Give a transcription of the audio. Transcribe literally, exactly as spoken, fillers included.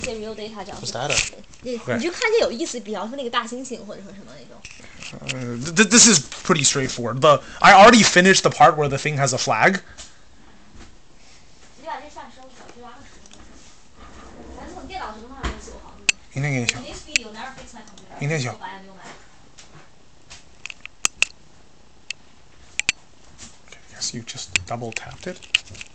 些 real data 这样。 What's data? 你 Okay. 你就看见有意思，比方说那个大猩猩或者说什么那种。 Uh, th this is pretty straightforward. The I already finished the part where the thing has a flag. 你把这算收小，就拉个十分钟。反正从电脑什么都还没修好。 明天给你修。 This video never fix my computer. 明天修。 白了没有买。 Okay, I guess you just double tapped it.